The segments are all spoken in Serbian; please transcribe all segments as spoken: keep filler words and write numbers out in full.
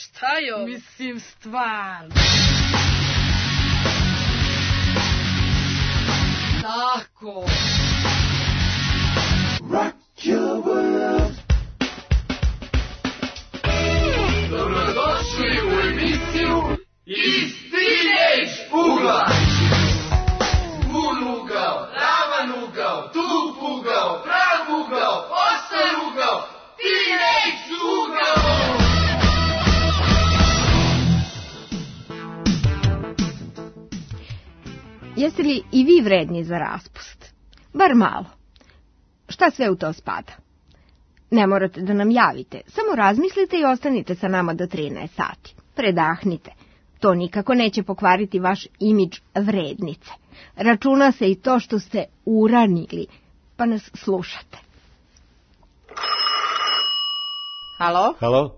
šta je ovo? Mislim, stvarno. Tako. Rock your world. Dobrodošli u emisiju Iz Teenage ugla. Pun ugao, ravan ugao, tup ugao, prav ugao, ostar ugao, Teenage ugao. Jeste li i vi vredni za raspust? Bar malo. Šta sve u to spada? Ne morate da nam javite, samo razmislite i ostanite sa nama do trinaest sati. Predahnite. To nikako neće pokvariti vaš imidž vrednice. Računa se i to što ste uranili, pa nas slušate. Halo? Halo?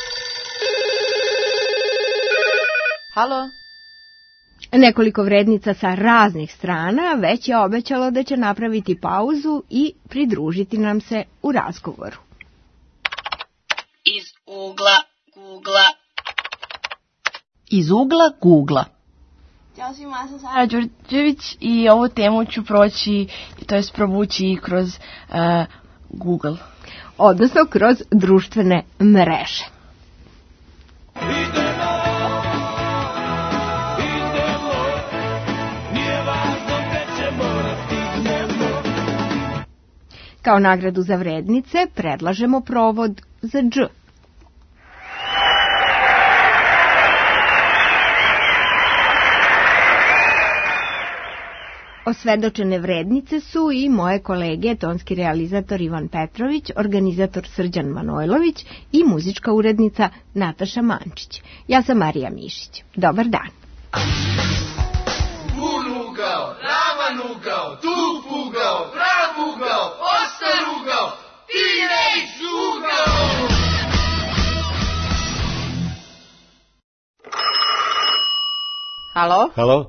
Halo? Nekoliko vrednica sa raznih strana već je obećalo da će napraviti pauzu i pridružiti nam se u razgovoru. Iz ugla Googla. Iz ugla Googla. Ćao svima, ja sam Sara Đurđević i ovu temu ću proći, to jest provući kroz uh, Google. Odnosno kroz društvene mreže. Kao nagradu za vrednice predlažemo provod za dž. Osvedočene vrednice su i moje kolege, tonski realizator Ivan Petrović, organizator Srđan Manojlović i muzička urednica Nataša Mančić. Ja sam Marija Mišić. Dobar dan. Pun ugao, ravan ugao, tup ugao, prav ugao, ostar ugao, Teenage ugao. Halo? Halo?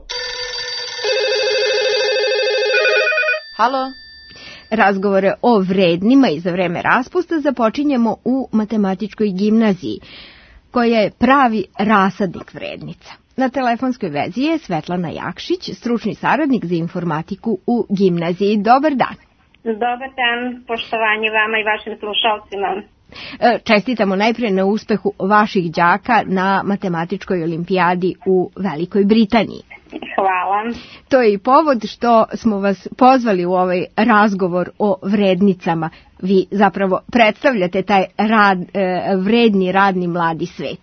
Halo? Razgovore o vrednima i za vreme raspusta započinjemo u matematičkoj gimnaziji, koja je pravi rasadnik vrednica. Na telefonskoj vezi je Svetlana Jakšić, stručni saradnik za informatiku u gimnaziji. Dobar dan. Dobar dan, poštovanje vama i vašim slušalcima. Čestitamo najprije na uspehu vaših đaka na matematičkoj olimpijadi u Velikoj Britaniji. Hvala. To je i povod što smo vas pozvali u ovaj razgovor o vrednicama. Vi zapravo predstavljate taj rad, vredni, radni, mladi svet.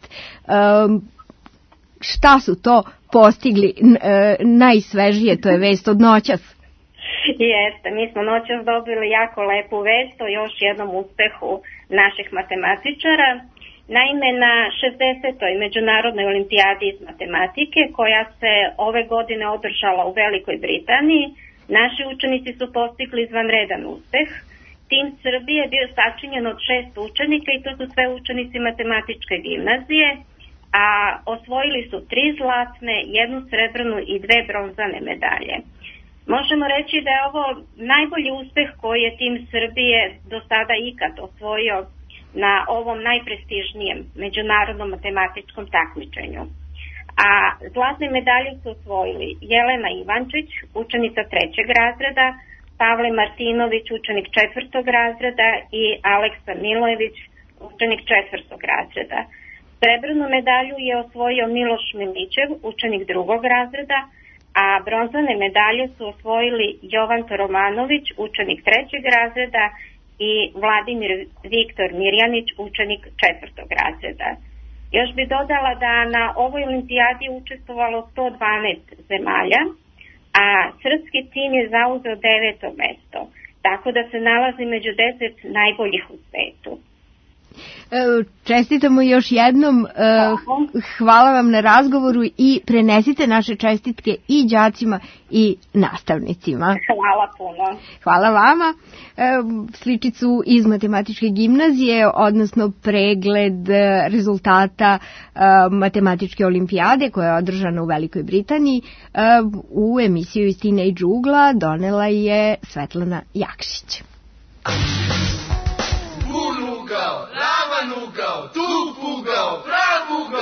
Šta su to postigli najsvežije, to je vest od noćas? Jeste, mi smo noćas dobili jako lepu vest o još jednom uspehu naših matematičara. Naime, na šezdesetoj međunarodnoj olimpijadi iz matematike, koja se ove godine održala u Velikoj Britaniji, naši učenici su postigli izvanredan uspeh. Tim Srbije je bio sačinjen od šest učenika i to su sve učenici matematičke gimnazije, a osvojili su tri zlatne, jednu srebrnu i dve bronzane medalje. Možemo reći da je ovo najbolji uspeh koji je tim Srbije do sada ikad osvojio na ovom najprestižnijem međunarodnom matematičkom takmičenju. A zlatne medalje su osvojili Jelena Ivančić, učenica trećeg razreda, Pavle Martinović, učenik četvrtog razreda i Aleksa Milojević, učenik četvrtog razreda. Srebrnu medalju je osvojio Miloš Milićev, učenik drugog razreda, a bronzane medalje su osvojili Jovan Romanović, učenik trećeg razreda, i Vladimir Viktor Mirjanić, učenik četvrtog razreda. Još bi dodala da na ovoj olimpijadi učestvovalo sto dvanaest zemalja, a srpski tim je zauzeo deveto mesto, tako da se nalazi među deset najboljih u svetu. Čestitamo još jednom, hvala vam na razgovoru i prenesite naše čestitke i đacima i nastavnicima. Hvala puno. Hvala vama. Sličicu iz matematičke gimnazije, odnosno pregled rezultata matematičke olimpijade koja je održana u Velikoj Britaniji, u emisiju iz Teenage ugla donela je Svetlana Jakšić. Pun ugao, ravan ugao, tup ugao, prav ugao,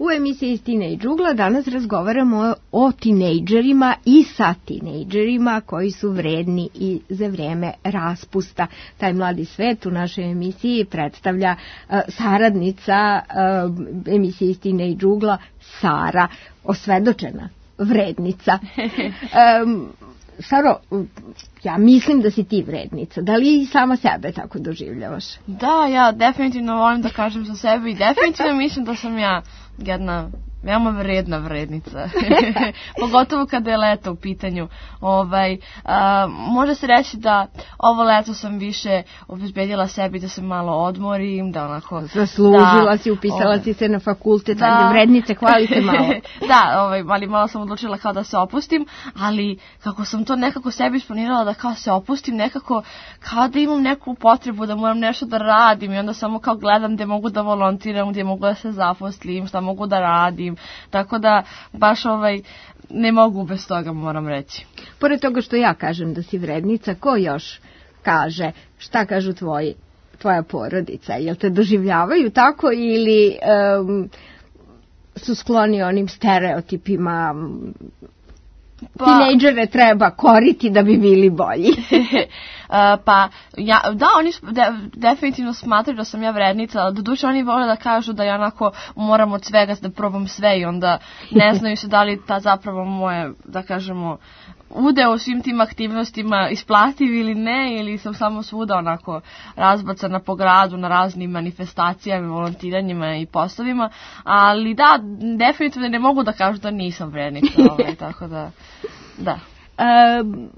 U emisiji iz Teenage ugla danas razgovaramo o tinejdžerima i sa tinejdžerima koji su vredni i za vrijeme raspusta. Taj mladi svet u našoj emisiji predstavlja uh, saradnica uh, emisije iz Teenage ugla, Sara, osvedočena vrednica. Um, Saro, ja mislim da si ti vrednica. Da li i sama sebe tako doživljavaš? Da, ja definitivno volim da kažem za sebe i definitivno mislim da sam ja jedna veoma vredna vrednica. Pogotovo kada je leto u pitanju. Ovaj, a, može se reći da ovo leto sam više obezbedila sebi da se malo odmorim, da onako... Zaslužila da, si, upisala ovaj, si se na fakultet, da, vrednice, hvali se malo. Da, ovaj, ali malo sam odlučila kao da se opustim, ali kako sam to nekako sebi isplanirala da kao se opustim, nekako kao da imam neku potrebu da moram nešto da radim i onda samo kao gledam gdje mogu da volontiram, gdje mogu da se zaposlim, šta mogu da radim. Tako da baš ovaj ne mogu bez toga, moram reći. Pored toga što ja kažem da si vrednica, ko još kaže, šta kažu tvoji, tvoja porodica? Jel te doživljavaju tako ili um, su skloni onim stereotipima? Pa, tinejdžere treba koriti da bi bili bolji. Uh, pa, ja, da, oni de, definitivno smatraju da sam ja vrednica, ali doduše oni vole da kažu da ja onako moram od svega da probam sve i onda ne znaju se da li ta zapravo moje, da kažemo, udeo u svim tim aktivnostima isplativ ili ne, ili sam samo svuda onako razbacana po gradu na raznim manifestacijama, volontiranjima i poslovima, ali da, definitivno ne mogu da kažu da nisam vrednica, ovaj, tako da, da. Um,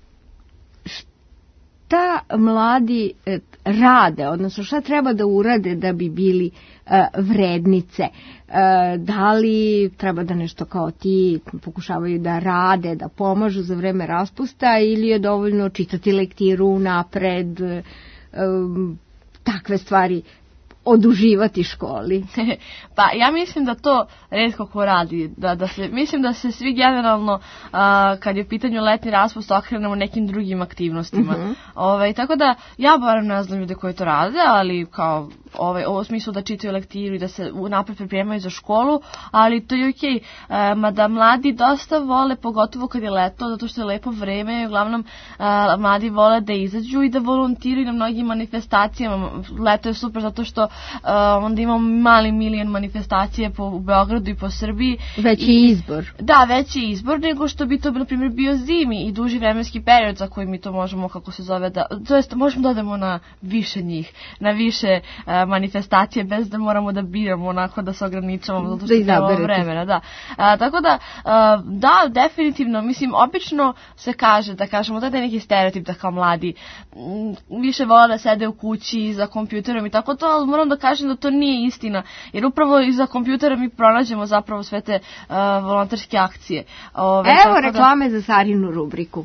šta mladi eh, rade, odnosno šta treba da urade da bi bili eh, vrednice? Eh, da li treba da nešto kao ti pokušavaju da rade, da pomažu za vreme raspusta ili je dovoljno čitati lektiru napred, eh, takve stvari, oduživati školi? Pa ja mislim da to retko ko radi, da, da se, mislim da se svi generalno a, kad je u pitanju letnji raspust okrenemo nekim drugim aktivnostima. Uh-huh. Ovaj, tako da ja barem ne znam ljude koji to rade, ali kao ovaj, ovo u smislu da čitaju lektiru i da se napred pripremaju za školu, ali to je okej. Okay. Mada mladi dosta vole, pogotovo kad je leto, zato što je lepo vreme i uglavnom a, mladi vole da izađu i da volontiraju na mnogim manifestacijama. Leto je super zato što uh, onda imamo mali milion manifestacije po u Beogradu i po Srbiji. Veći I, izbor. Da, veći izbor nego što bi to, na primjer, bio zimi i duži vremenski period za koji mi to možemo, kako se zove, da, to jest možemo da odemo na više njih, na više uh, manifestacije bez da moramo da biramo, onako da se ograničavamo zato što je ovo vremena. Da. Uh, tako da, uh, da, definitivno, mislim, obično se kaže, da kažemo, da je neki stereotip da kao mladi m, više vole da sede u kući za kompjuterom i tako to, ali moram da kažem da to nije istina, jer upravo iza kompjutera mi pronađemo zapravo sve te uh, volonterske akcije. Ove, Evo reklame da... za Sarinu rubriku.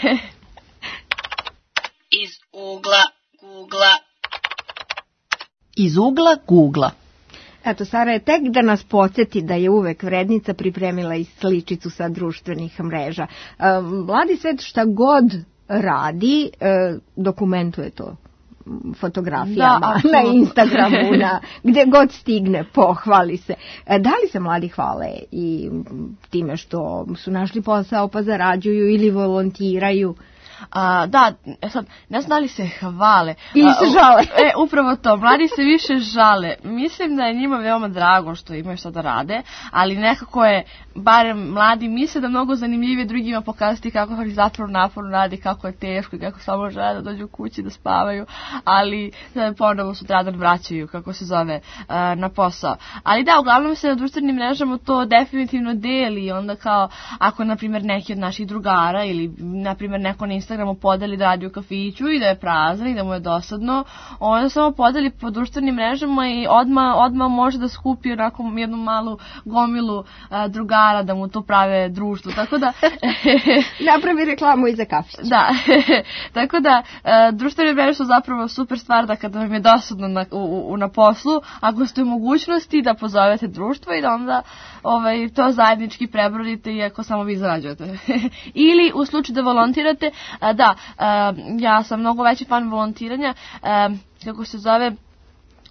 Iz ugla Googla. Iz ugla Googla. Eto, Sara je tek da nas podsjeti da je uvek vrednica pripremila i sličicu sa društvenih mreža. Mladi svet šta god radi, dokumentuje to fotografijama da, na Instagramu, na, gdje god stigne, pohvali se. Da li se mladi hvale i time što su našli posao pa zarađuju ili volontiraju? A, da, sad, ne znam da li se hvale. Ili se žale. E, upravo to, mladi se više žale. Mislim da je njima veoma drago što imaju što da rade, ali nekako je, barem mladi misle da mnogo zanimljivije drugima pokazati kako oni zapravo naporno radi, kako je teško i kako samo žele da dođu kući da spavaju, ali ponovo sutradan vraćaju, kako se zove, na posao. Ali da, uglavnom se na društvenim mrežama to definitivno deli, onda kao, ako na primjer neki od naših drugara ili na primjer neko na Instagramu podeli da radi u kafiću i da je prazan i da mu je dosadno, onda samo podeli po društvenim mrežama i odmah, odmah može da skupi onako jednu malu gomilu a, drugara da mu to prave društvo, tako da napravi reklamu i za kafić. Da, tako da a, društvene mreže su zapravo super stvar da kada vam je dosadno na, u, u, na poslu, ako ste u mogućnosti da pozovete društvo i da onda ovaj, to zajednički prebrodite i ako samo vi zarađujete. Ili u slučaju da volontirate, a, da, a, ja sam mnogo veći fan volontiranja, a, kako se zove,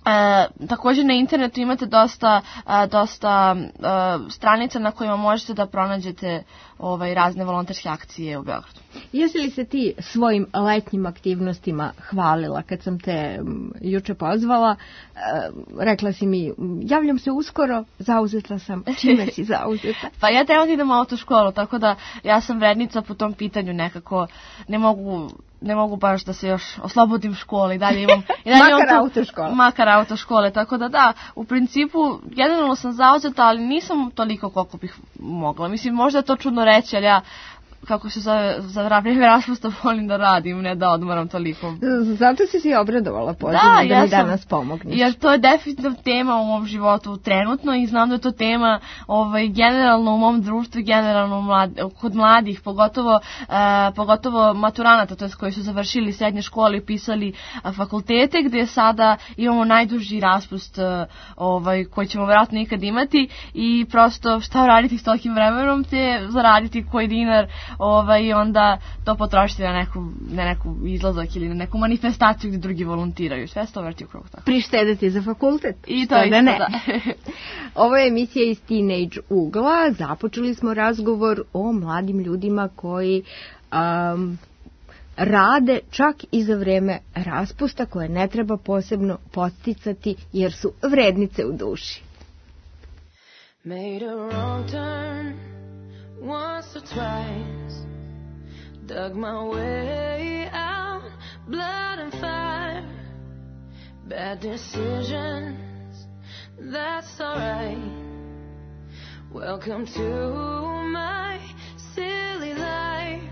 E, također na internetu imate dosta, a, dosta a, stranica na kojima možete da pronađete ovaj, razne volonterske akcije u Beogradu. Jesi li se ti svojim letnjim aktivnostima hvalila kad sam te m, juče pozvala? E, rekla si mi, javljam se uskoro, zauzeta sam. Čime si zauzeta? Pa ja trenutno idem u autoškolu, tako da ja sam vrednica po tom pitanju nekako. Ne mogu... ne mogu baš da se još oslobodim škole i dalje imam... I dalje makar imam autoškole. Makar autoškole, tako da da, u principu generalno sam zauzeta, ali nisam toliko koliko bih mogla. Mislim, možda je to čudno reći, ali ja kako se zove, za vrijeme raspusta volim da radim, ne da odmoram toliko. Zato si si obradovala pozivu da, da ja mi sam, danas pomogneš. Jer to je definitivno tema u mom životu trenutno i znam da je to tema ovaj, generalno u mom društvu i generalno mlad, kod mladih, pogotovo, uh, pogotovo maturanata, to jest koji su završili srednje škole i pisali uh, fakultete, gdje sada imamo najduži raspust uh, ovaj, koji ćemo vjerojatno nikad imati i prosto šta raditi s tolikim vremenom te zaraditi koji dinar ovaj, onda to potrošiti na neku, na neku izlazak ili na neku manifestaciju gdje drugi volontiraju. Sve se to vrti u krug tako. Prištediti za fakultet. I to isto, ne. da. Ovo je emisija iz Teenage ugla. Započeli smo razgovor o mladim ljudima koji um, rade čak i za vreme raspusta koje ne treba posebno podsticati jer su vrednice u duši. Made a wrong turn once or twice, dug my way out, blood and fire, bad decisions, that's alright. Welcome to my silly life.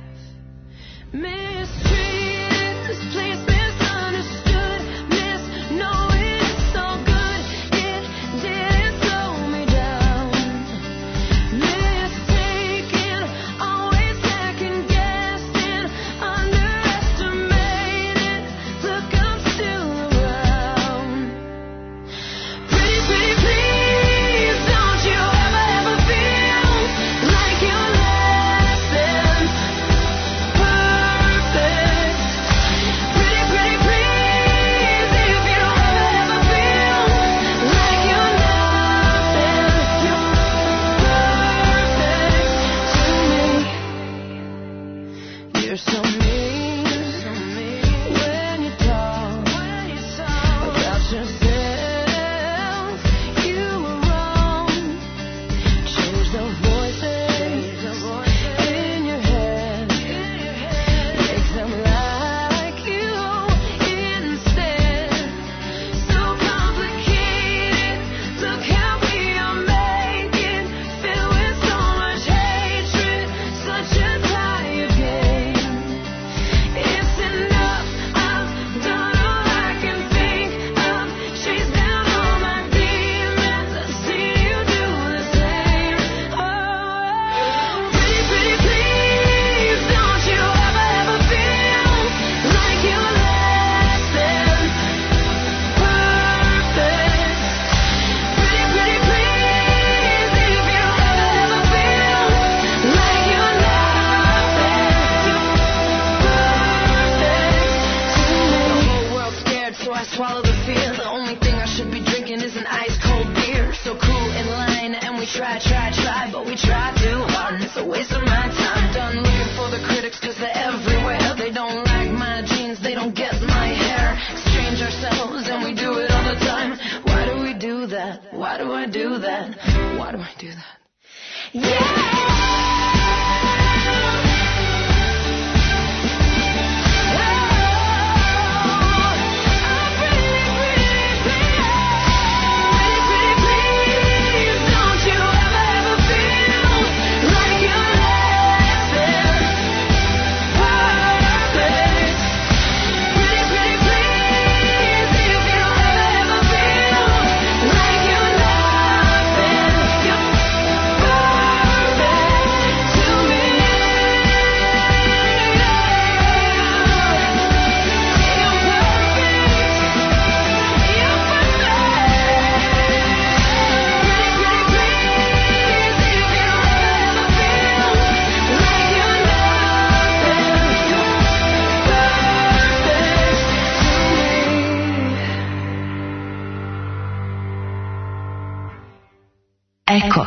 Mistreated, this place misunderstood, misknowing it's so good, it didn't slow me down. Mistaken, always second guessing, underestimated, look I'm still around. Pretty, pretty, please, don't you ever, ever feel like you're less than perfect. Pretty, pretty, please, if you don't ever, ever feel like you're nothing, you're perfect to me. You're so mean when you talk about yourself. You were wrong. Change the voices in your head. Make them like you instead. So complicated. Look how we are making. Filled with so much hatred. Such a tired game. It's enough. I've done all I can think of. Chased down all my demons. I've seen you do the same. Oh, pretty, pretty, please, don't you ever, ever feel like you're less than perfect. Pretty, pretty, please, if you don't ever, ever feel like you're nothing, you're perfect to me. The whole world's scared, so I swallow the fear. The only thing I should be drinking is an ice cold beer. So cool in line, and we try, try, try, but we try too hard, and it's a waste of my time. Done looking for the critics, cause they're everywhere. They don't like my jeans, they don't get my hair. Exchange ourselves, and we do it all the time. Why do we do that? Why do I do that? Why do I do that? Perfect. Eko.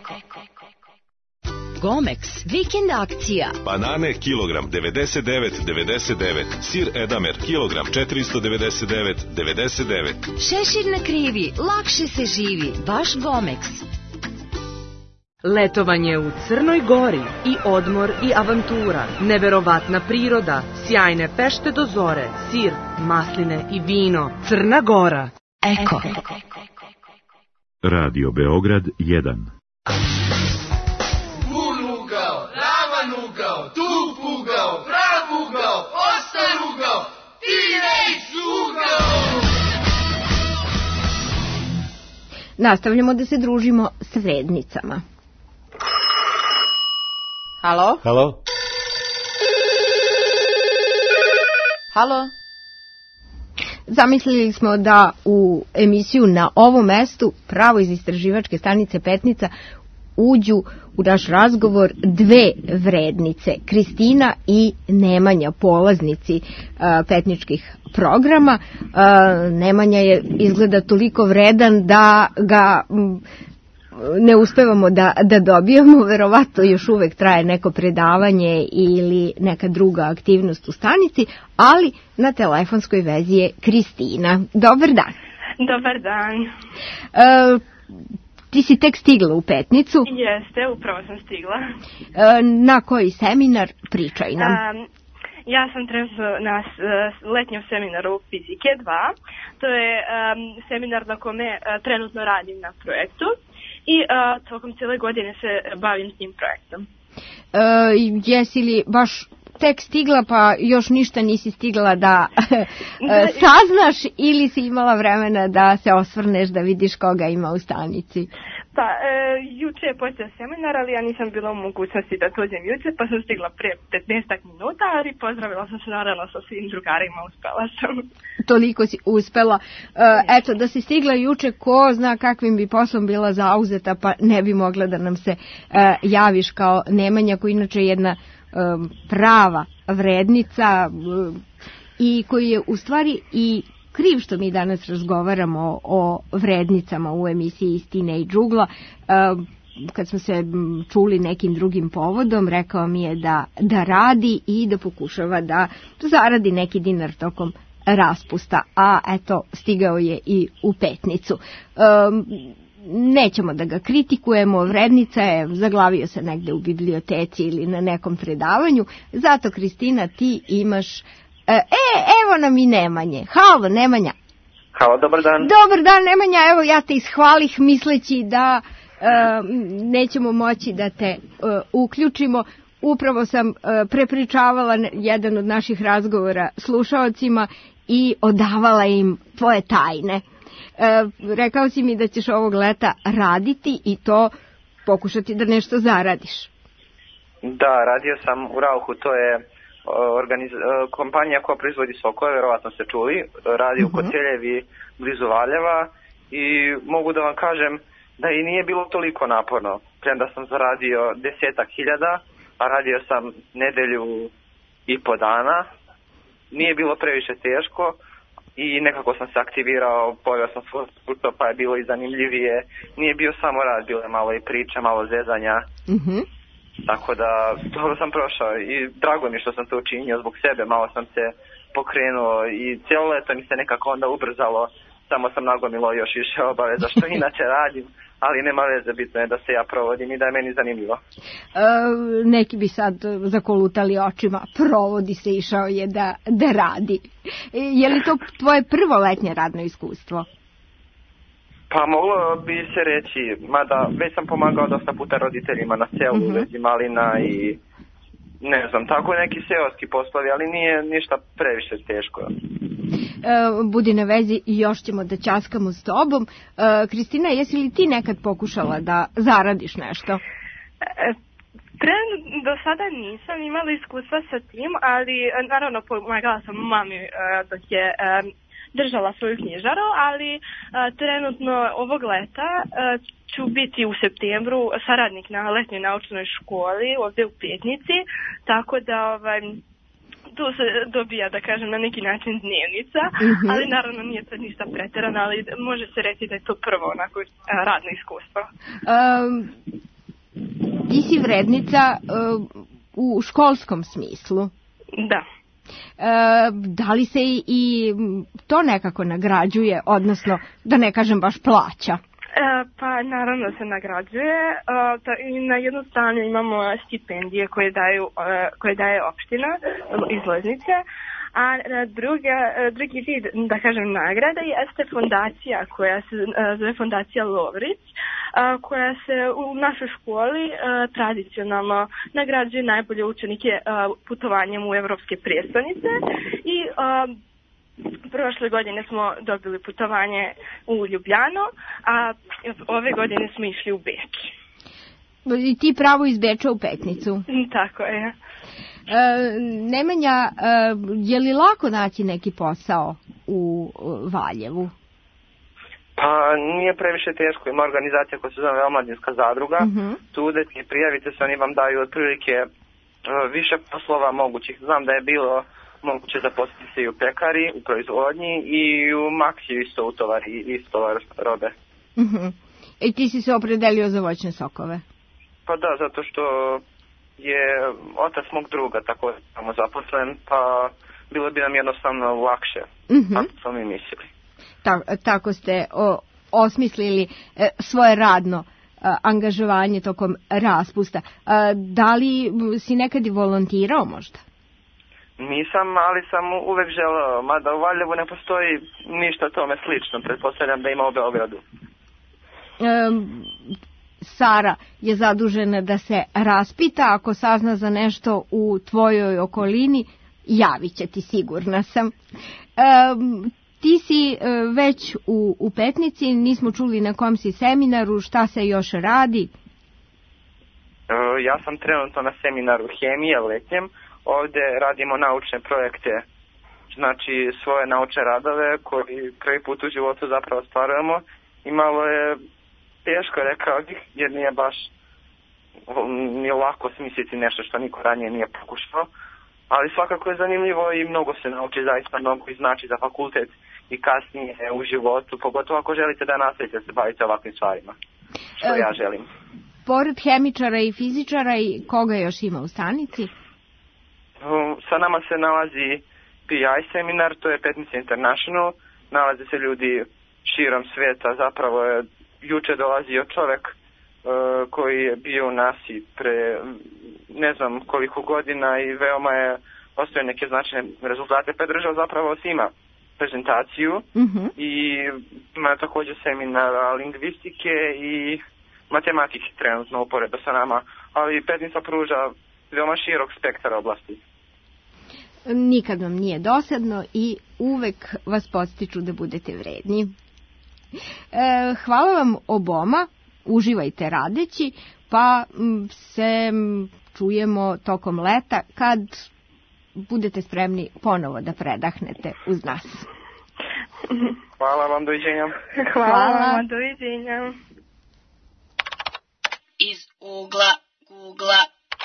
Gomex, vikend akcija. Banane kilogram devedeset devet devedeset devet, sir Edamer kilogram četiristo devedeset devet devedeset devet. Šešir na krivi, lakše se živi, baš Gomex. Letovanje u Crnoj Gori i odmor i avantura, neverovatna priroda, sjajne pešte do zore, sir, masline i vino. Crna Gora. Eko. Radio Beograd jedan. Ugao, ravan ugao, tup ugao, prav ugao, ostar ugao, teenage ugao. Nastavljamo da se družimo s vrednicama. Halo? Halo? Halo? Zamislili smo da u emisiju na ovom mestu, pravo iz istraživačke stanice Petnica, uđu u naš razgovor dve vrednice, Kristina i Nemanja, polaznici uh, petničkih programa. Uh, Nemanja je izgleda toliko vredan da ga m, ne uspevamo da, da dobijemo, verovatno još uvek traje neko predavanje ili neka druga aktivnost u stanici, ali na telefonskoj vezi je Kristina. Dobar dan. Dobar dan. Uh, Ti si tek stigla u Petnicu. Jeste, upravo sam stigla. E, na koji seminar? Pričaj nam. Um, ja sam trenutno na uh, letnjem seminaru fizike dva. To je um, seminar na kome uh, trenutno radim na projektu i uh, tokom cijele godine se bavim s tim projektom. E, jesi li baš tek stigla pa još ništa nisi stigla da saznaš ili si imala vremena da se osvrneš da vidiš koga ima u stanici? Pa, e, juče je počeo seminar, ali ja nisam bila u mogućnosti da dođem juče, pa sam stigla prije petnaest minuta, ali pozdravila sam se naravno sa svim drugarima, uspela sam. Toliko si uspela. E, eto, da si stigla juče, ko zna kakvim bi poslom bila zauzeta, pa ne bi mogla da nam se e, javiš kao Nemanja, koji inače jedna prava vrednica i koji je u stvari i kriv što mi danas razgovaramo o vrednicama u emisiji Istina i džugla. Kad smo se čuli nekim drugim povodom, rekao mi je da, da radi i da pokušava da zaradi neki dinar tokom raspusta, a eto stigao je i u Petnicu. Nećemo da ga kritikujemo, vrednica je, zaglavio se negde u biblioteci ili na nekom predavanju, zato Kristina ti imaš, e, evo nam i Nemanje. Halo Nemanja. Halo, dobar dan. Dobar dan Nemanja, evo ja te ishvalih misleći da e, nećemo moći da te e, uključimo. Upravo sam e, prepričavala jedan od naših razgovora slušaocima i odavala im tvoje tajne. E, rekao si mi da ćeš ovog leta raditi i to pokušati da nešto zaradiš. Da, radio sam u Rauhu, to je organiz... kompanija koja proizvodi sokove, verovatno ste čuli, radi u uh-huh. Koceljevi blizu Valjeva i mogu da vam kažem da i nije bilo toliko naporno. Premda sam zaradio desetak hiljada, a radio sam nedelju i po dana, nije bilo previše teško. I nekako sam se aktivirao, pojao sam svoj puto, pa je bilo i zanimljivije. Nije bio samo rad, bilo je malo i priča, malo zezanja. Mm-hmm. Tako da, dobro sam prošao i drago mi što sam to učinio zbog sebe, malo sam se pokrenuo i cijelo leto mi se nekako onda ubrzalo. Samo sam nagomilo još više obaveza što inače radim, ali nema veze, bitno je da se ja provodim i da je meni zanimljivo. E, neki bi sad zakolutali očima, provodi se, išao je da, da radi. E, je li to tvoje prvo letnje radno iskustvo? Pa moglo bi se reći, mada već sam pomagao dosta puta roditeljima na selu, uh-huh. u vezi malina i ne znam, tako neki seoski poslovi, ali nije ništa previše teško. E, budi na vezi i još ćemo da ćaskamo s tobom. E, Kristina, jesi li ti nekad pokušala da zaradiš nešto? E, Tren, do sada nisam imala iskustva sa tim, ali naravno pomagala sam mami e, dok je e, držala svoju knjižaru, ali e, trenutno ovog leta e, ću biti u septembru saradnik na letnjoj naučnoj školi ovdje u Petnici, tako da ovaj, tu se dobija, da kažem, na neki način dnevnica, Mhm. ali naravno nije to ništa preterano, ali može se reći da je to prvo onako a, radno iskustvo. Um, ti si vrednica uh, u školskom smislu. Da. Uh, da li se i, i to nekako nagrađuje, odnosno, da ne kažem baš plaća? E, pa naravno se nagrađuje. E, ta, i na jednu stranu imamo stipendije koje, daju, e, koje daje opština iz Loznice, a e, druga, e, drugi vid, da kažem, nagrada jeste fondacija koja se e, zove fondacija Lovrić, e, koja se u našoj školi e, tradicionalno nagrađuje najbolje učenike e, putovanjem u evropske prijestolnice i e, prošle godine smo dobili putovanje u Ljubljanu, a ove godine smo išli u Beč. I ti pravo iz Beča u Petnicu. Tako je. E, Nemanja, e, je li lako naći neki posao u Valjevu? Pa nije previše teško, ima organizacija koja se zove Omladinska zadruga, uh-huh. tu udete prijavite se, oni vam daju otprilike uh, više poslova mogućih. Znam da je bilo moguće zaposliti se i u pekari, u proizvodnji i u Maxiju isto u tovari, isto robe. Uh-huh. I ti si se opredelio za voćne sokove? Pa da, zato što je otac mog druga tako samo zaposlen, pa bilo bi nam jednostavno lakše, uh-huh. tako smo mi mislili. Ta, tako ste o, osmislili e, svoje radno e, angažovanje tokom raspusta. E, da li si nekad i volontirao možda? Nisam, ali sam uvek želeo, mada u Valjevu ne postoji ništa tome slično, pretpostavljam da ima u Beogradu. E, Sara je zadužena da se raspita, ako sazna za nešto u tvojoj okolini, javit će ti, sigurna sam. E, ti si već u, u Petnici, nismo čuli na kom si seminaru, šta se još radi? E, ja sam trenutno na seminaru hemije letnjem. Ovdje radimo naučne projekte, znači svoje naučne radove koji prvi put u životu zapravo stvarujemo. I malo je teško, rekao bih, jer nije baš nije lako smisliti nešto što niko ranije nije pokušao. Ali svakako je zanimljivo i mnogo se nauči, zaista mnogo i znači za fakultet i kasnije u životu, pogotovo ako želite da nastavite se bavite ovakvim stvarima, što e, ja želim. Pored hemičara i fizičara, i koga još ima u stanici? Sa nama se nalazi P I seminar, to je Petnica International, nalaze se ljudi širom svijeta, zapravo je juče dolazio čovjek uh, koji je bio u nasi pre ne znam koliko godina i veoma je ostavio neke značajne rezultate, pa je držao zapravo svima prezentaciju uh-huh. i ima također seminara lingvistike i matematike trenutno uporedo sa nama, ali Petnica pruža veoma širok spektar oblasti. Nikad vam nije dosadno i uvek vas podstiču da budete vredni. E, hvala vam oboma, uživajte radeći, pa se čujemo tokom leta kad budete spremni ponovo da predahnete uz nas. Hvala vam, doviđenja. Hvala, Hvala vam, doviđenja. Iz ugla Googla.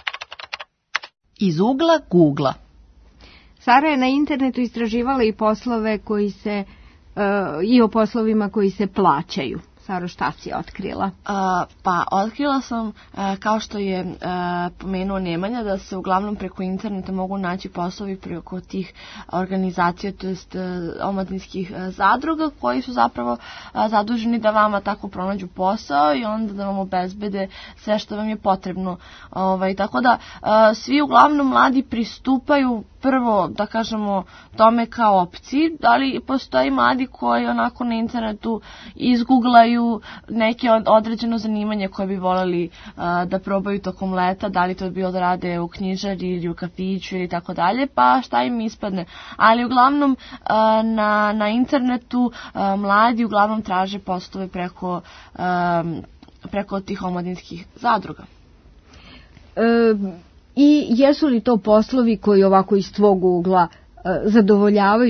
Iz ugla Googla. Sara je na internetu istraživala i poslove koji se uh, i o poslovima koji se plaćaju. Saro, šta si otkrila? A, pa, otkrila sam, a, kao što je a, pomenuo Nemanja, da se uglavnom preko interneta mogu naći poslovi preko tih organizacija, to jest omladinskih zadruga, koji su zapravo a, zaduženi da vama tako pronađu posao i onda da vam obezbede sve što vam je potrebno. Ovaj, tako da, a, svi uglavnom mladi pristupaju prvo, da kažemo, tome kao opciji, da li postoji mladi koji onako na internetu izguglaju neke određeno zanimanje koje bi voleli uh, da probaju tokom leta, da li to bilo da rade u knjižari ili u kafiću ili tako dalje, pa šta im ispadne. Ali uglavnom uh, na, na internetu uh, mladi uglavnom traže poslove preko, um, preko tih omladinskih zadruga. E, I jesu li to poslovi koji ovako iz tvog ugla uh, zadovoljavaju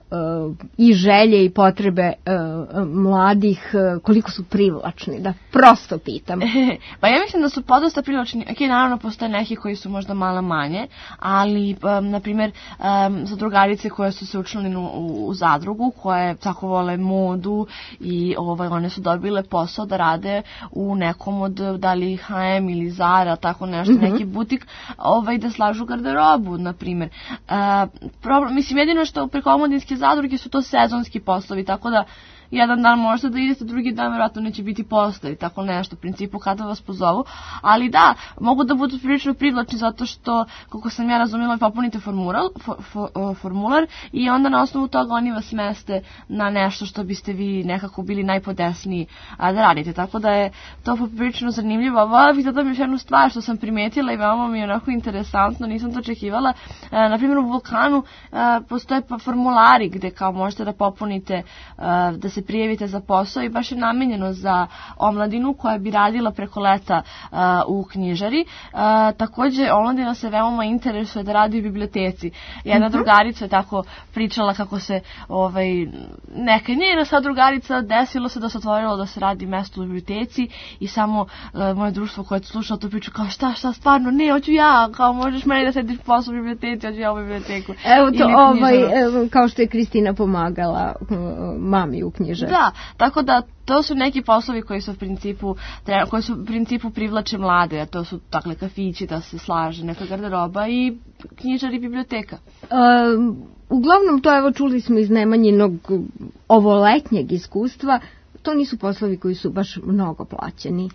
i želje i potrebe uh, mladih, uh, koliko su privlačni, da prosto pitam. Pa ja mislim da su podosta privlačni. Ok, naravno postoje neki koji su možda malo manje, ali um, na primjer um, za drugarice koje su se učlani u, u zadrugu, koje tako vole modu i ovaj, one su dobile posao da rade u nekom od da li ha em ili Zara, tako nešto, mm-hmm. neki butik, ovaj, da slažu garderobu, na primjer. Uh, problem, mislim, jedino što preko omladinske zadruge su to sezonski poslovi, tako da jedan dan možete da idete, drugi dan vjerojatno neće biti posla i tako nešto, u principu kada vas pozovu, ali da, mogu da budu prilično privlačni zato što, koliko sam ja razumjela, popunite formular, for, for, formular i onda na osnovu toga oni vas meste na nešto što biste vi nekako bili najpodesniji a, da radite, tako da je to prilično zanimljivo. Vola bih da dam još jednu stvar što sam primetila i veoma mi je onako interesantno, nisam to očekivala. E, na primjer u Vulkanu e, postoje formulari gde kao možete da popunite, e, da se prijavite za posao i baš je namenjeno za omladinu koja bi radila preko leta uh, u knjižari. Uh, takođe, omladina se veoma interesuje da radi u biblioteci. Jedna mm-hmm. drugarica je tako pričala kako se ovaj, neka njena sad drugarica desilo se da se otvorilo da se radi mesto u biblioteci i samo uh, moje društvo koje je slušalo tu priču kao šta, šta, stvarno, ne, hoću ja, kao možeš meni da sediš posao u biblioteci, hoću ja u biblioteku. Evo to, ovaj, evo, kao što je Kristina pomagala uh, mami u knjižari. Da, tako da to su neki poslovi koji su u principu koji su u principu privlače mlade, a to su dakle kafići, da se slaže neka garderoba i knjižari i biblioteka. E, uglavnom to, evo, čuli smo iz Nemanjinog ovoletnjeg iskustva, to nisu poslovi koji su baš mnogo plaćeni,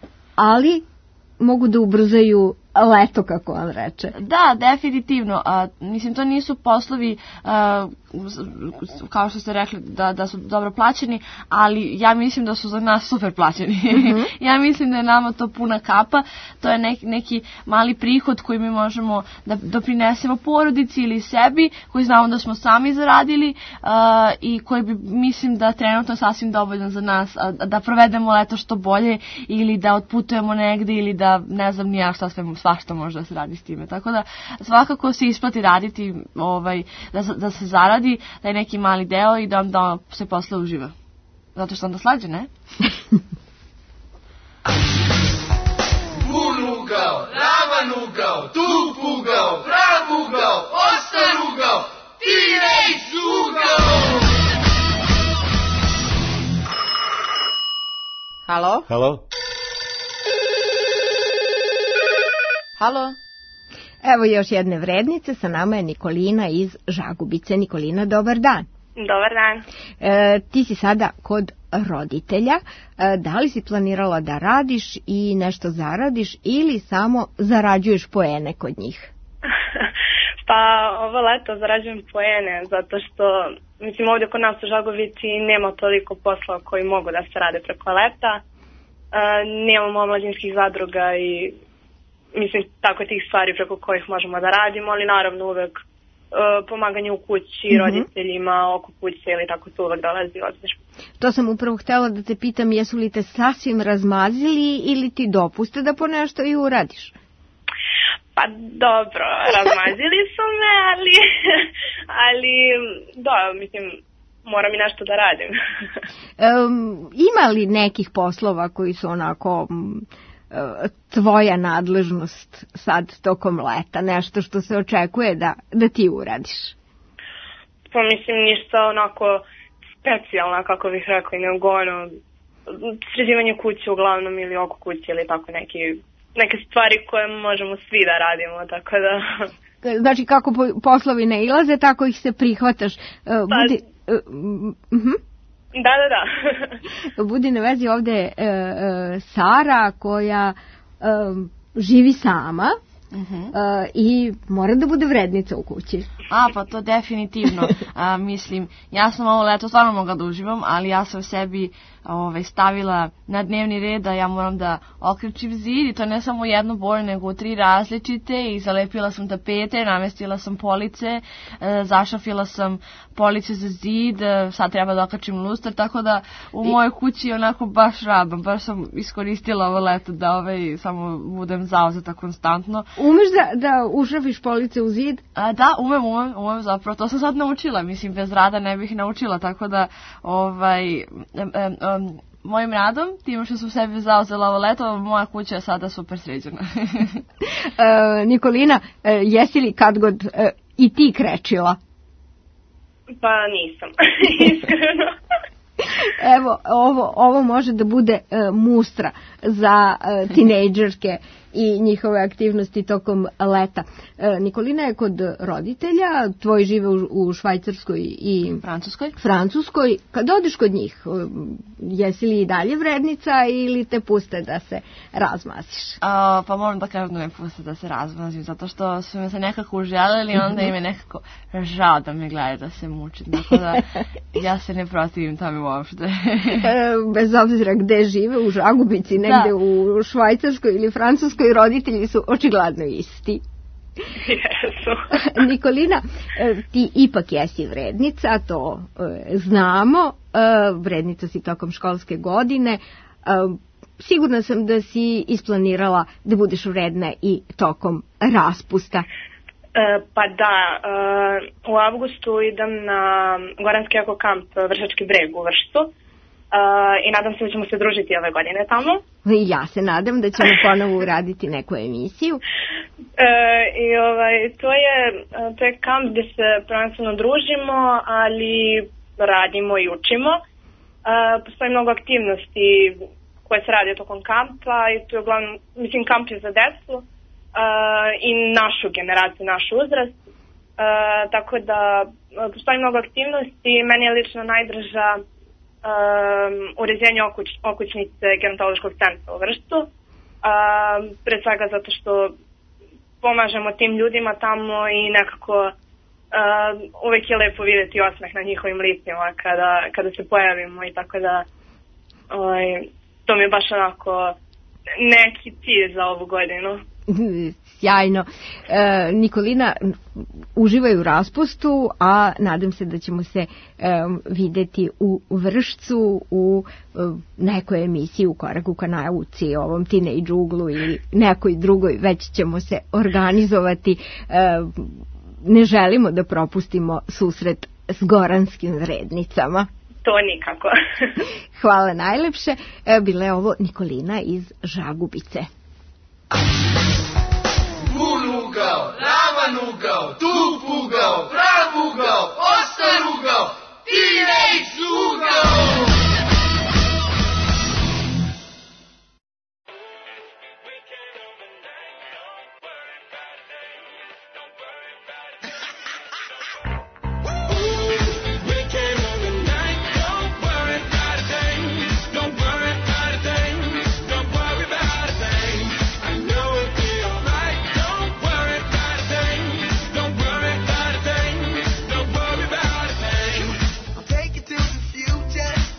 ali mogu da ubrzaju leto, kako on reče. Da, definitivno. A, mislim, to nisu poslovi, a, kao što ste rekli, da, da su dobro plaćeni, ali ja mislim da su za nas super plaćeni. Mm-hmm. Ja mislim da je nama to puna kapa. To je neki, neki mali prihod koji mi možemo da doprinesemo porodici ili sebi, koji znamo da smo sami zaradili a, i koji bi, mislim, da trenutno sasvim dovoljan za nas, a, da provedemo leto što bolje ili da otputujemo negde ili da ne znam nija šta sve svašta može da se radi s time. Tako da svakako se isplati raditi, ovaj, da, da se zaradi, da je neki mali deo i da, da se posle uživa. Zato što onda slađe, ne? Bun ugao, ravan ugao, tup ugao, prav ugao, ostar ugao, teenage ugao! Halo? Halo? Halo? Evo još jedne vrednice, sa nama je Nikolina iz Žagubice. Nikolina, dobar dan. Dobar dan. E, ti si sada kod roditelja. E, da li si planirala da radiš i nešto zaradiš ili samo zarađuješ poene kod njih? Pa ovo leto zarađujem poene zato što, mislim, ovdje kod nas u Žagubici nema toliko posla koji mogu da se rade preko leta. E, nemamo omladinskih zadruga i mislim, tako tih stvari preko kojih možemo da radimo, ali naravno uvek uh, pomaganje u kući, mm-hmm. roditeljima, oko kuće ili tako to uvek dolazi odmir. To sam upravo htjela da te pitam, jesu li te sasvim razmazili ili ti dopuste da po nešto i uradiš? Pa dobro, razmazili su me, ali, ali da, mislim, moram i nešto da radim. um, ima li nekih poslova koji su onako tvoja nadležnost sad tokom leta, nešto što se očekuje da, da ti uradiš? Pa mislim ništa onako specijalno, kako bih rekao, nego ono, sređivanje kuće uglavnom ili oko kuće ili tako neki, neke stvari koje možemo svi da radimo, tako da... Znači kako poslovi ne ilaze, tako ih se prihvataš. Uh, budi, uh, uh-huh. Da, da, da. Budi na vezi ovde e, e, Sara koja e, živi sama uh-huh. e, i mora da bude vrednica u kući. A, pa to definitivno. A, mislim, ja sam ovo leto stvarno mogla da uživam, ali ja sam sebi ovaj, stavila na dnevni red da ja moram da okrečim zid i to ne samo jednu boju nego u tri različite i zalepila sam tapete, namestila sam police, e, zašafila sam police za zid, e, sad treba da okačim luster, tako da u mojoj kući onako baš rabam, baš sam iskoristila ovo leto da ovaj, samo budem zauzeta konstantno. Umeš da, da ušrafiš police u zid? A, da, umem, umem, umem zapravo, to sam sad naučila, mislim bez rada ne bih naučila, tako da ovaj, em, em, em, mojim radom, tim što sam sebi zauzela ovo leto, moja kuća je sada super sređena. e, Nikolina, e, jesi li kad god e, i ti krečila? Pa nisam, iskreno. Evo, ovo, ovo može da bude e, mustra za e, tinejdžerke i njihove aktivnosti tokom leta. E, Nikolina je kod roditelja, tvoji žive u, u Švajcarskoj i Francuskoj. Francuskoj. Kad odeš kod njih, jesi li i dalje vrednica ili te puste da se razmaziš? A, pa moram da kažem da me puste da se razmazim, zato što su me se nekako uželjeli, onda im je nekako žao da me gledaju da se mučim, tako da ja se ne protivim tome uopšte. e, bez obzira gde žive, u Žagubici, negde da. U Švajcarskoj ili Francuskoj, roditelji su očigledno isti. Jesu. Nikolina, ti ipak jesi vrednica, to znamo, vrednica si tokom školske godine, sigurna sam da si isplanirala da budeš vredna i tokom raspusta. E, pa da, e, u avgustu idem na Goranski eko kamp Vršački breg u Vršcu. Uh, i nadam se da ćemo se družiti ove godine tamo. I ja se nadam da ćemo ponovo uraditi neku emisiju. Uh, I ovaj, to je, to je kamp gde se prvenstveno družimo, ali radimo i učimo. Uh, postoji mnogo aktivnosti koje se radi tokom kampa i to je uglavnom, mislim, kamp je za decu uh, i našu generaciju, naš uzrast. Uh, tako da postoji mnogo aktivnosti. Meni je lično najdraža Um, uređenje okuć, okućnice gerontološkog centra u Vršcu, um, pre svega zato što pomažemo tim ljudima tamo i nekako um, uvek je lepo vidjeti osmeh na njihovim licima kada, kada se pojavimo i tako da ovaj, to mi je baš onako neki cilj za ovu godinu. Sjajno. E, Nikolina, uživaj u raspustu, a nadam se da ćemo se e, videti u Vršcu u e, nekoj emisiji u Koraku ka nauci, ovom Teenage uglu ili nekoj drugoj, već ćemo se organizovati. E, ne želimo da propustimo susret s goranskim vrednicama. To nikako. Hvala najlepše. E, bila je ovo Nikolina iz Žagubice. Bun ugao, ravan ugao, tup ugao, prav ugao, ostar ugao, teenage ugao! Take it to the future.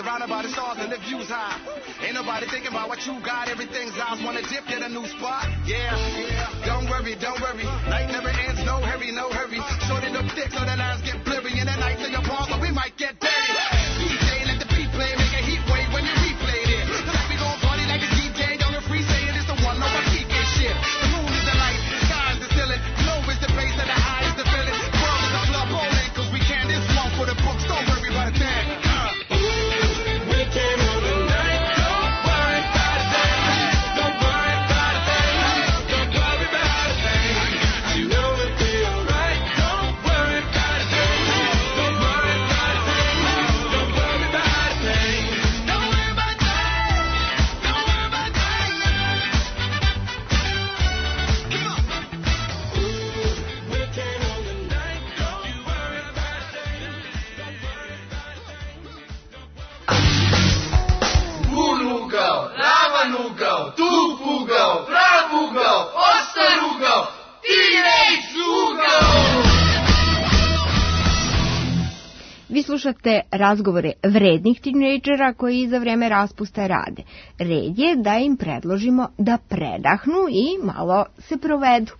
surrounded by the stars and the views high. Ain't nobody thinking about what you got, everything's ours. Wanna dip, get a new spot? Yeah, yeah. Don't worry, don't worry. Night never ends, no hurry, no hurry. Shorty look thick so the lines get blurry. And the nights in your palms, so we might get dirty. D J, let the beat play, make a heat wave when you replay it. Tonight we gon' party like it's D J, don't get free saying it's the one, no one peak and shit. The moon is the light, the sky is the ceiling. Low is the bass and the high is the feeling. World is a club, all in, cause we can. This one for the books, don't worry about a thing. Uh. Ooh, we can hold the night, don't worry about a thing. Don't worry about a thing, don't worry about a thing. You know it'll be alright, don't worry about a thing. Don't worry about a thing, don't worry about a thing. Don't worry about a thing, don't worry about a thing. Come on. Ooh, we can hold the night, don't you worry about a thing. Don't worry about a thing. Bun ugao, ravan ugao, dug ugao, prav ugao, ostar ugao, teenage ugao. Vi slušate razgovore vrednih tinejdžera koji za vreme raspusta rade. Red je da im predložimo da predahnu i malo se provedu.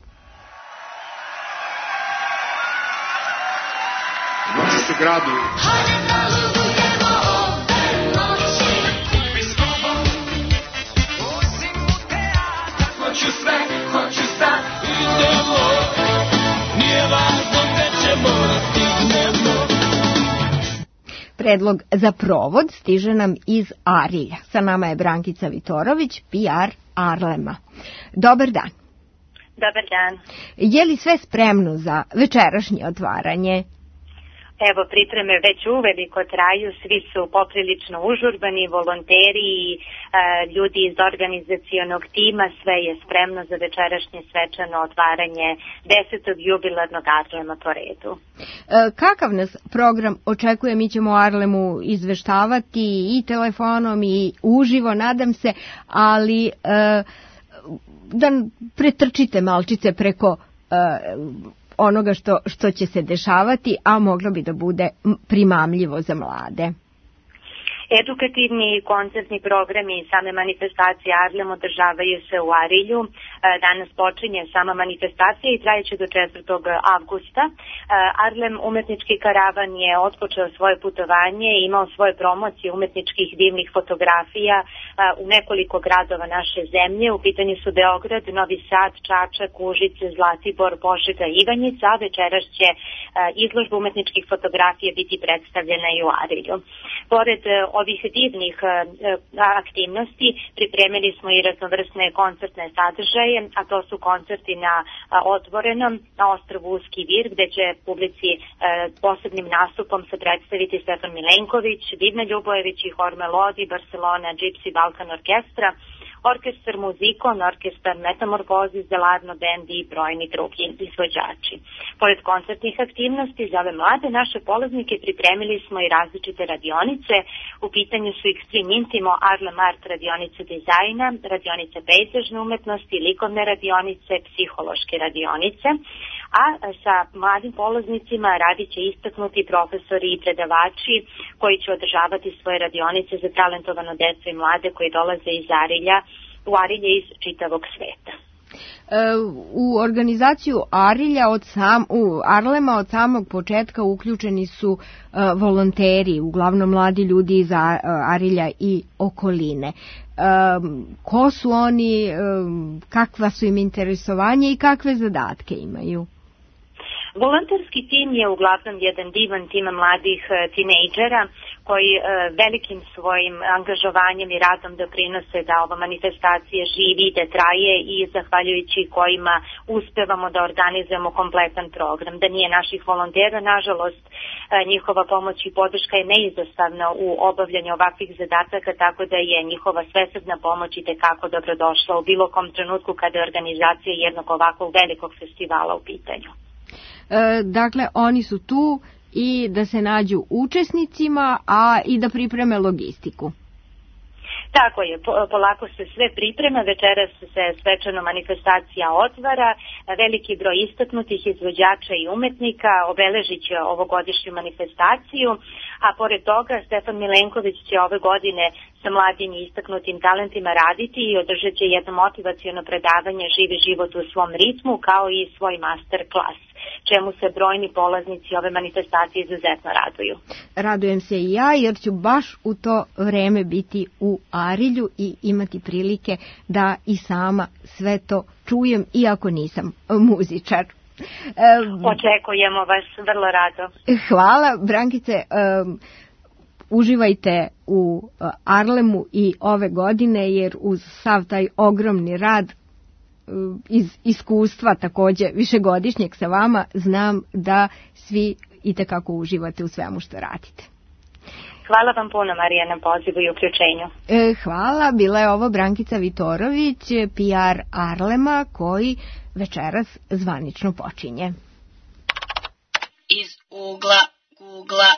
Noći se graduju. Hoću sve, hoću sad, idemo. Nije važno gde ćemo da stignemo. Predlog za provod stiže nam iz Arilja. Sa nama je Brankica Vitorović, P R Arlema. Dobar dan. Dobar dan. Je li sve spremno za večerašnje otvaranje? Evo, pripreme već uveliko traju, svi su poprilično užurbani, volonteri i e, ljudi iz organizacionog tima, sve je spremno za večerašnje svečano otvaranje desetog jubilarnog Arlema po redu. E, kakav nas program očekuje? Mi ćemo o Arlemu izveštavati i telefonom i uživo, nadam se, ali e, da pretrčite malčice preko e, onoga što, što će se dešavati, a moglo bi da bude primamljivo za mlade. Edukativni i koncertni programi i same manifestacije Arlem održavaju se u Arilju. Danas počinje sama manifestacija i trajeće do četvrtog avgusta. Arlem umetnički karavan je otpočeo svoje putovanje i imao svoje promocije umetničkih divnih fotografija u nekoliko gradova naše zemlje. U pitanju su Beograd, Novi Sad, Čačak, Užice, Zlatibor, Požega, Ivanjica, a večeras će izložba umetničkih fotografija biti predstavljena i u Arilju. Pored ovih divnih aktivnosti pripremili smo i raznovrsne koncertne sadržaje, a to su koncerti na otvorenom, na ostrvu Uski Vir, gde će publici posebnim nastupom se predstaviti Stefan Milenković, Divna Ljubojević i Hor Melodi, Barcelona, Gypsy Balkan Orkestra, Orkestar Muzikon, Orkestar Metamorfosis, Delarno Band i brojni drugi izvođači. Pored koncertnih aktivnosti za ove mlade naše polaznike pripremili smo i različite radionice. U pitanju su Extreme Intimo, Arlem Art radionice dizajna, radionice pejzažne umetnosti, likovne radionice, psihološke radionice, a sa mladim polaznicima radit će istaknuti profesori i predavači koji će održavati svoje radionice za talentovano decu i mlade koji dolaze iz Arilja, u Arilje iz čitavog sveta. U organizaciju Arilja od sam, u Arlema od samog početka uključeni su uh, volonteri, uglavnom mladi ljudi iz Arilja i okoline. Um, ko su oni, um, kakva su im interesovanje i kakve zadatke imaju? Volonterski tim je uglavnom jedan divan tim mladih tinejdžera koji e, velikim svojim angažovanjem i radom doprinose da ova manifestacija živi, da traje i zahvaljujući kojima uspevamo da organizujemo kompletan program. Da nije naših volontera, nažalost, e, njihova pomoć i podrška je neizostavna u obavljanju ovakvih zadataka, tako da je njihova svesrdna pomoć i tekako dobrodošla u bilo kom trenutku kada je organizacija jednog ovakvog velikog festivala u pitanju. E, dakle, oni su tu i da se nađu učesnicima, a i da pripreme logistiku. Tako je, polako se sve priprema, večeras se svečano manifestacija otvara, veliki broj istaknutih izvođača i umetnika obeležit će ovogodišnju manifestaciju, a pored toga Stefan Milenković će ove godine sa mladim i istaknutim talentima raditi i održat će jedno motivaciono predavanje Živi život u svom ritmu, kao i svoj master klas, čemu se brojni polaznici ove manifestacije izuzetno raduju. Radujem se i ja, jer ću baš u to vreme biti u Arilju i imati prilike da i sama sve to čujem, iako nisam muzičar. Očekujemo vas vrlo rado. Hvala, Brankice. Um, uživajte u Arlemu i ove godine, jer uz sav taj ogromni rad iz iskustva takođe višegodišnjeg sa vama, znam da svi itekako uživate u svemu što radite. Hvala vam puno, Marija, na pozivu i uključenju. E, hvala, bila je ovo Brankica Vitorović, P R Arlema, koji večeras zvanično počinje. Iz ugla Googla.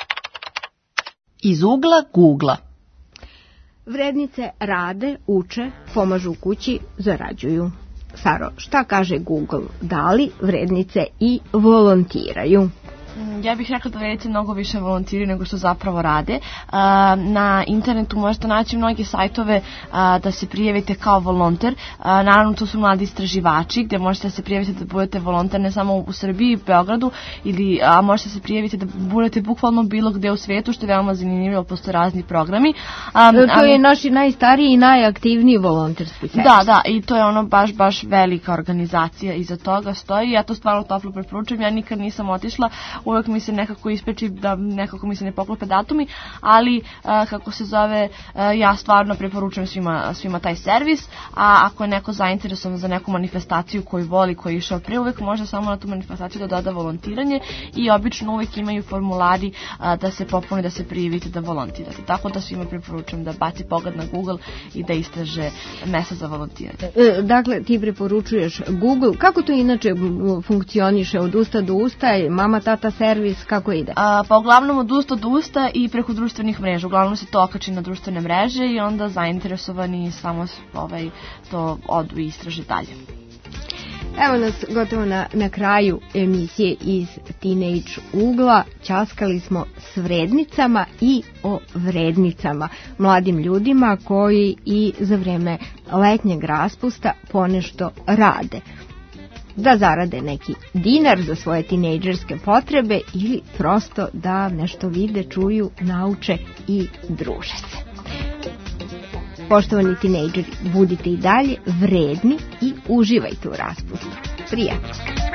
Iz ugla Googla. Vrednice rade, uče, pomažu u kući, zarađuju. Saro, šta kaže Google? Da li vrednice i volontiraju? Ja bih rekla da vrednice mnogo više volontiraju nego što zapravo rade. Na internetu možete naći mnoge sajtove da se prijavite kao volonter. Naravno, to su mladi istraživači gdje možete se prijaviti da budete volonter ne samo u Srbiji i Beogradu, ili, a možete se prijaviti da budete bukvalno bilo gde u svijetu, što je veoma zanimljivo, postoje razni programi. Um, to je naši najstariji i najaktivniji volonterski servis. Da, da, i to je ono baš, baš velika organizacija iza toga stoji. Ja to stvarno toplo preporučujem, ja nikad nisam otišla, uvek mi se nekako ispeči da nekako mi se ne poklope datumi, ali uh, kako se zove, uh, ja stvarno preporučujem svima, svima taj servis, a ako je neko zainteresovan za neku manifestaciju koju voli, koji je išao pre, uvek može samo na tu manifestaciju da doda volontiranje i obično uvek imaju formulari uh, da se popune, da se prijavite da volontirate. Tako da svima preporučujem da baci pogled na Google i da istraže mesta za volontiranje. E, dakle, ti preporučuješ Google. Kako to inače funkcioniše od usta do usta? Mama, tata, servis, kako ide? A, pa uglavnom od usta do usta i preko društvenih mreža. Uglavnom se to okači na društvene mreže i onda zainteresovani samo ovaj, to odu i istraže dalje. Evo nas gotovo na, na kraju emisije iz Teenage ugla. Ćaskali smo s vrednicama i o vrednicama, mladim ljudima koji i za vreme letnjeg raspusta ponešto rade. Da zarade neki dinar za svoje tinejdžerske potrebe ili prosto da nešto vide, čuju, nauče i druže se. Poštovani tinejdžeri, budite i dalje vredni i uživajte u raspustu. Prijatno!